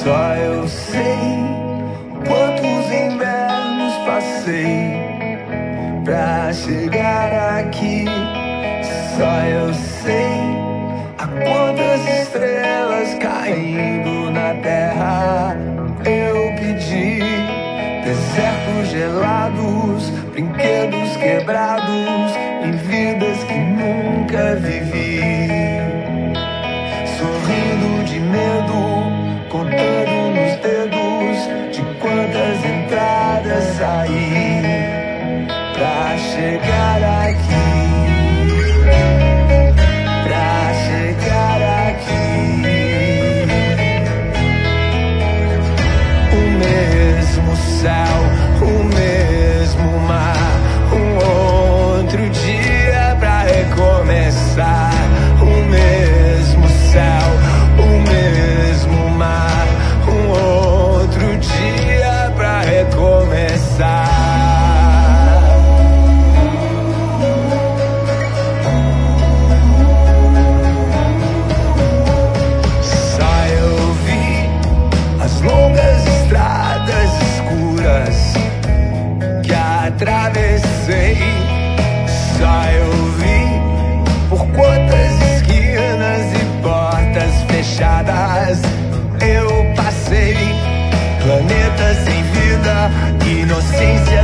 Só eu sei quantos invernos passei pra chegar aqui. Só eu sei a quantas estrelas caindo na terra eu pedi. Desertos gelados, brinquedos quebrados e vidas que nunca vivi. Sorrindo de medo, contando nos dedos de quantas entradas saí pra chegar aqui. Pra chegar aqui. O mesmo céu, o mesmo mar, um outro dia pra recomeçar. O mesmo céu, o mesmo mar, um outro dia pra recomeçar. Só eu vi as longas estradas escuras que atravessei. Só eu vi por quantas esquinas e portas fechadas eu passei. Planetas sem vida, inocência